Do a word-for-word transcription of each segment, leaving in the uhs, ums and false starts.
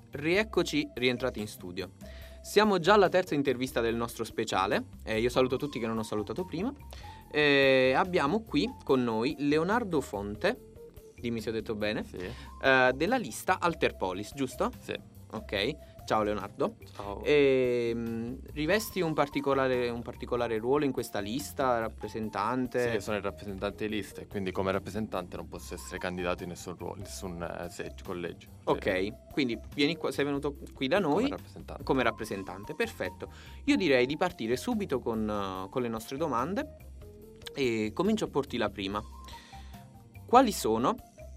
Rieccoci rientrati in studio. Siamo già alla terza intervista del nostro speciale. Eh, io saluto tutti che non ho salutato prima. Eh, abbiamo qui con noi Leonardo Fonte, dimmi se ho detto bene, Sì. eh, della lista Alterpolis, giusto? Sì. Ok, ciao Leonardo. Ciao. E, mh, rivesti un particolare, un particolare ruolo in questa lista, rappresentante? Sì, io sono il rappresentante di lista e quindi come rappresentante non posso essere candidato in nessun ruolo, in nessun eh, seggio, collegio. Ok, quindi vieni qua, sei venuto qui da noi Come rappresentante. come rappresentante, perfetto. Io direi di partire subito con, uh, con le nostre domande e comincio a porti la prima. Quali sono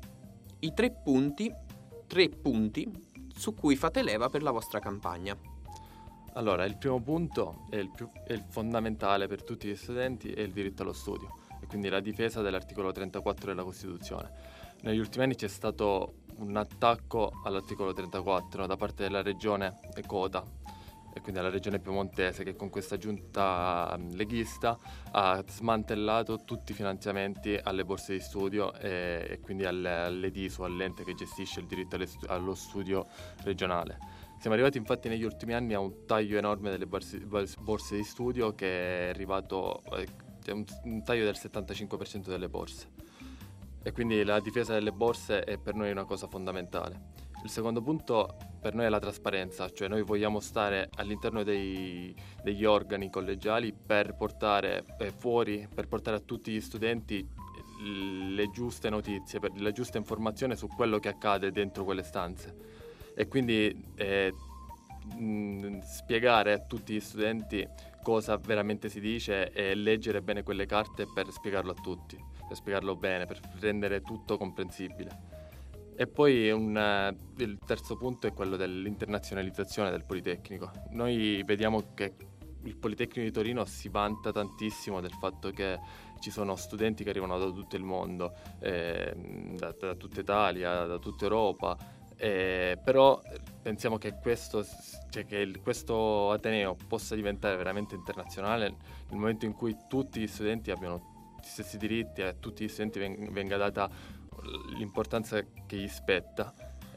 i tre punti, tre punti su cui fate leva per la vostra campagna? Allora, il primo punto è il, più, è il fondamentale per tutti gli studenti, è il diritto allo studio e quindi la difesa dell'articolo trentaquattro della Costituzione. Negli ultimi anni c'è stato un attacco all'articolo trentaquattro da parte della regione Cota e quindi della regione piemontese, che con questa giunta leghista ha smantellato tutti i finanziamenti alle borse di studio e, e quindi all'E D I S U, all'ente che gestisce il diritto allo studio regionale. Siamo arrivati infatti negli ultimi anni a un taglio enorme delle borse, borse di studio, che è arrivato a un, un taglio del settantacinque per cento delle borse. E quindi la difesa delle borse è per noi una cosa fondamentale. Il secondo punto per noi è la trasparenza, cioè noi vogliamo stare all'interno dei, degli organi collegiali per portare eh, fuori, per portare a tutti gli studenti le giuste notizie, per la giusta informazione su quello che accade dentro quelle stanze. E quindi eh, mh, spiegare a tutti gli studenti cosa veramente si dice e leggere bene quelle carte per spiegarlo a tutti, per spiegarlo bene, per rendere tutto comprensibile. E poi un, uh, il terzo punto è quello dell'internazionalizzazione del Politecnico. Noi vediamo che il Politecnico di Torino si vanta tantissimo del fatto che ci sono studenti che arrivano da tutto il mondo, eh, da, da tutta Italia, da tutta Europa, eh, però pensiamo che questo, cioè che il, questo Ateneo possa diventare veramente internazionale nel momento in cui tutti gli studenti abbiano gli stessi diritti e a tutti gli studenti veng- venga data l'importanza che gli spetta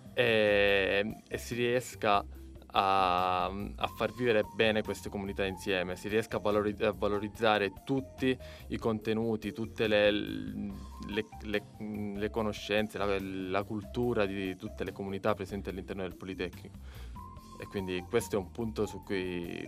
e, e si riesca a, a far vivere bene queste comunità insieme, si riesca a, valori, a valorizzare tutti i contenuti, tutte le, le, le, le conoscenze, la, la cultura di tutte le comunità presenti all'interno del Politecnico. E quindi questo è un punto su cui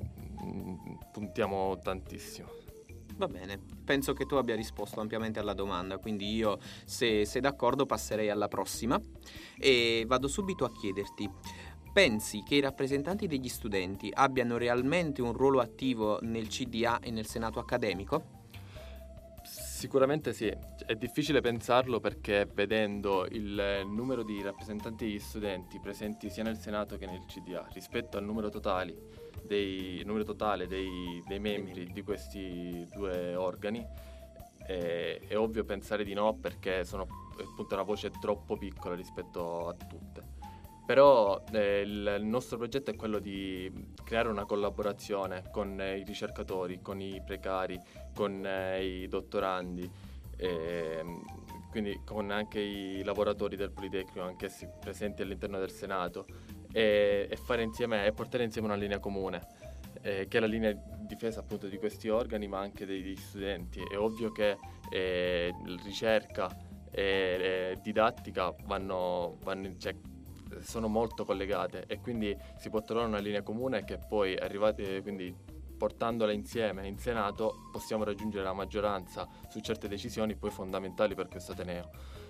puntiamo tantissimo. Va bene, penso che tu abbia risposto ampiamente alla domanda, quindi io, se sei d'accordo, passerei alla prossima e vado subito a chiederti: pensi che i rappresentanti degli studenti abbiano realmente un ruolo attivo nel C D A e nel Senato accademico? Sicuramente sì, è difficile pensarlo perché vedendo il numero di rappresentanti degli studenti presenti sia nel Senato che nel C D A rispetto al numero totali dei numero totale dei, dei membri di questi due organi, è, è ovvio pensare di no, perché sono appunto una voce troppo piccola rispetto a tutte. Però eh, il, il nostro progetto è quello di creare una collaborazione con eh, i ricercatori, con i precari, con eh, i dottorandi, eh, quindi con anche i lavoratori del Politecnico, anch'essi presenti all'interno del Senato, e, e fare insieme e portare insieme una linea comune, eh, che è la linea di difesa appunto di questi organi, ma anche degli studenti. È ovvio che eh, ricerca e eh, didattica vanno, vanno cioè, sono molto collegate, e quindi si può trovare una linea comune che poi arrivate, quindi portandola insieme in Senato possiamo raggiungere la maggioranza su certe decisioni poi fondamentali per questo Ateneo.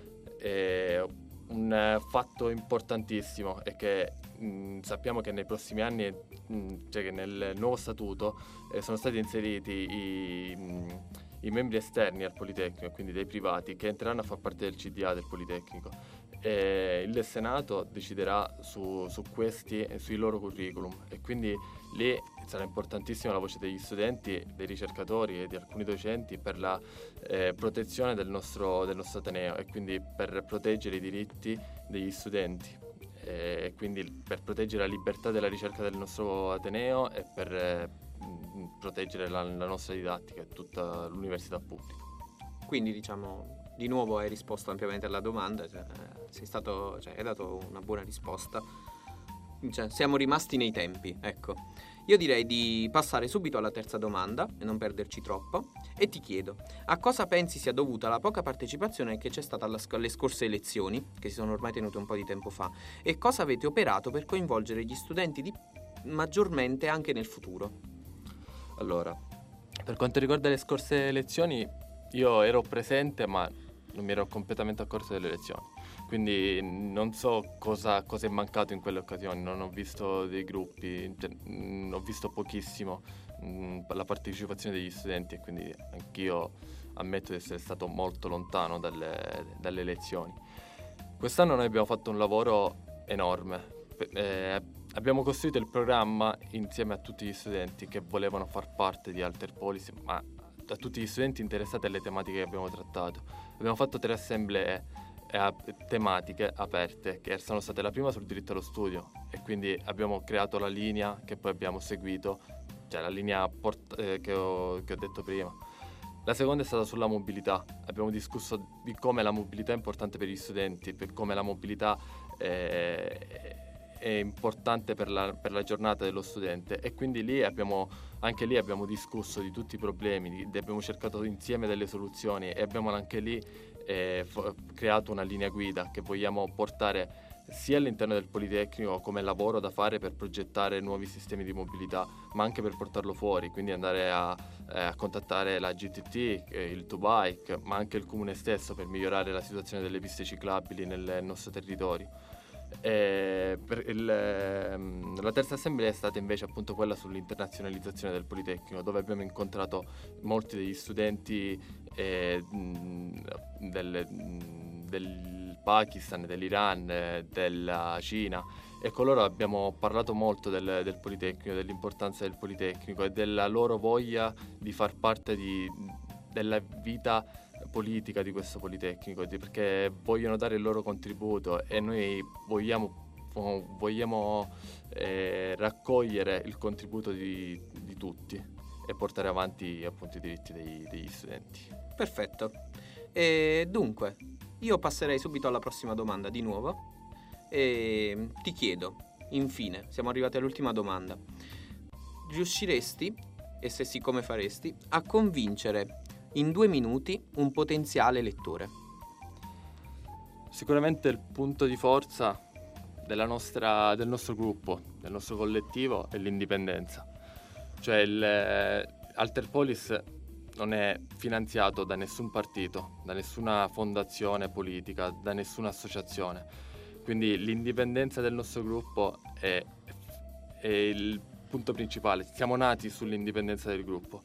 E un fatto importantissimo è che mh, sappiamo che nei prossimi anni, mh, cioè che nel nuovo statuto eh, sono stati inseriti i, mh, i membri esterni al Politecnico, quindi dei privati, che entreranno a far parte del C D A del Politecnico. E il Senato deciderà su, su questi e sui loro curriculum, e quindi lì sarà importantissima la voce degli studenti, dei ricercatori e di alcuni docenti per la eh, protezione del nostro, del nostro Ateneo, e quindi per proteggere i diritti degli studenti, e quindi per proteggere la libertà della ricerca del nostro Ateneo e per eh, proteggere la, la nostra didattica e tutta l'università pubblica. Quindi diciamo, di nuovo hai risposto ampiamente alla domanda, cioè, sei stato, cioè, hai dato una buona risposta. cioè, siamo rimasti nei tempi, ecco. Io direi di passare subito alla terza domanda e non perderci troppo, e ti chiedo: a cosa pensi sia dovuta la poca partecipazione che c'è stata alla sc- alle scorse elezioni, che si sono ormai tenute un po' di tempo fa, e cosa avete operato per coinvolgere gli studenti di- maggiormente anche nel futuro? Allora, per quanto riguarda le scorse elezioni, io ero presente ma non mi ero completamente accorto delle elezioni, quindi non so cosa, cosa è mancato in quelle occasioni, non ho visto dei gruppi, cioè, mh, ho visto pochissimo mh, la partecipazione degli studenti, e quindi anch'io ammetto di essere stato molto lontano dalle, dalle elezioni. Quest'anno noi abbiamo fatto un lavoro enorme. Eh, abbiamo costruito il programma insieme a tutti gli studenti che volevano far parte di Alter Policy, ma a tutti gli studenti interessati alle tematiche che abbiamo trattato. Abbiamo fatto tre assemblee eh, tematiche aperte, che sono state la prima sul diritto allo studio, e quindi abbiamo creato la linea che poi abbiamo seguito, cioè la linea port- eh, che, ho, che ho detto prima. La seconda è stata sulla mobilità. Abbiamo discusso di come la mobilità è importante per gli studenti, per come la mobilità è, è importante per la, per la giornata dello studente, e quindi lì abbiamo, anche lì abbiamo discusso di tutti i problemi, di, abbiamo cercato insieme delle soluzioni, e abbiamo anche lì eh, f- creato una linea guida che vogliamo portare sia all'interno del Politecnico come lavoro da fare per progettare nuovi sistemi di mobilità, ma anche per portarlo fuori, quindi andare a, eh, a contattare la G T T, eh, il two bike, ma anche il comune stesso, per migliorare la situazione delle piste ciclabili nel nostro territorio. E per il, ehm, la terza assemblea è stata invece appunto quella sull'internazionalizzazione del Politecnico, dove abbiamo incontrato molti degli studenti eh, mh, del, mh, del Pakistan, dell'Iran, eh, della Cina, e con loro abbiamo parlato molto del, del Politecnico, dell'importanza del Politecnico e della loro voglia di far parte di, della vita politica di questo Politecnico, di- perché vogliono dare il loro contributo, e noi vogliamo, vogliamo eh, raccogliere il contributo di, di tutti e portare avanti appunto i diritti dei- degli studenti. Perfetto. E dunque, io passerei subito alla prossima domanda di nuovo e ti chiedo, infine, siamo arrivati all'ultima domanda. Riusciresti, e se sì come faresti, a convincere in due minuti un potenziale lettore? Sicuramente il punto di forza della nostra, del nostro gruppo, del nostro collettivo, è l'indipendenza. Cioè il eh, Alter Polis non è finanziato da nessun partito, da nessuna fondazione politica, da nessuna associazione. Quindi l'indipendenza del nostro gruppo è, è il punto principale. Siamo nati sull'indipendenza del gruppo.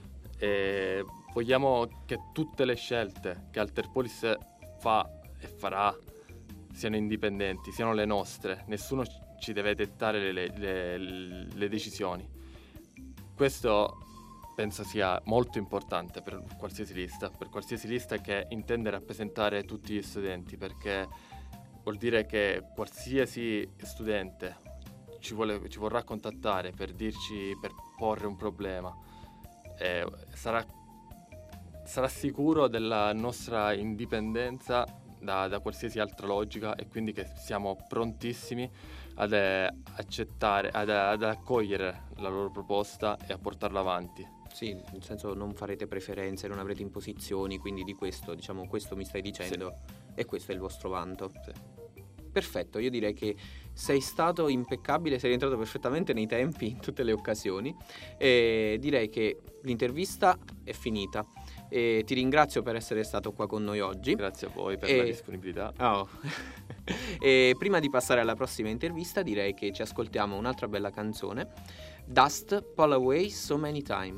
E vogliamo che tutte le scelte che Alter Polis fa e farà siano indipendenti, siano le nostre. Nessuno ci deve dettare le, le, le decisioni. Questo penso sia molto importante per qualsiasi lista, per qualsiasi lista che intende rappresentare tutti gli studenti, perché vuol dire che qualsiasi studente ci, vuole, ci vorrà contattare per dirci, per porre un problema, eh, sarà, sarà sicuro della nostra indipendenza da, da qualsiasi altra logica, e quindi che siamo prontissimi ad eh, accettare, ad, ad accogliere la loro proposta e a portarla avanti. Sì, nel senso non farete preferenze, non avrete imposizioni, quindi di questo, diciamo, questo mi stai dicendo, sì. E questo è il vostro vanto. Sì. Perfetto, io direi che sei stato impeccabile, sei rientrato perfettamente nei tempi in tutte le occasioni, e direi che l'intervista è finita. E ti ringrazio per essere stato qua con noi oggi. Grazie a voi per e... la disponibilità. Oh. E prima di passare alla prossima intervista direi che ci ascoltiamo un'altra bella canzone, Dust, Pull Away So Many Times.